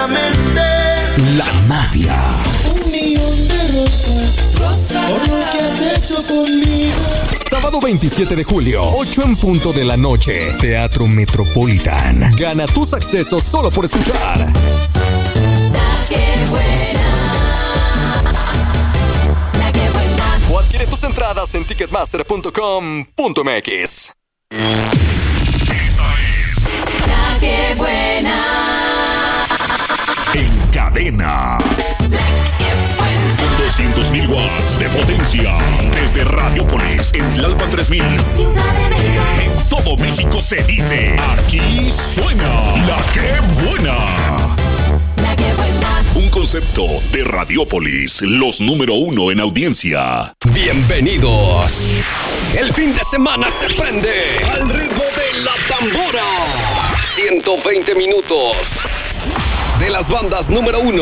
eternamente. La Mafia. 1,000,000 de rosas por lo que has hecho conmigo. Sábado 27 de julio, 8 en punto de la noche. Teatro Metropolitan. Gana tus accesos solo por escuchar La que buena. La que buena. o adquiere tus entradas en ticketmaster.com.mx. La que buena. En cadena. Con 200.000 watts de potencia. Desde Radiopolis en Tlalpan 3000. Ciudad de México. En todo México se dice: aquí suena La que buena. La que buena. Un concepto de Radiopolis, los número 1 en audiencia. Bienvenidos. El fin de semana se prende al ritmo de la tambora. 120 minutos de las bandas número 1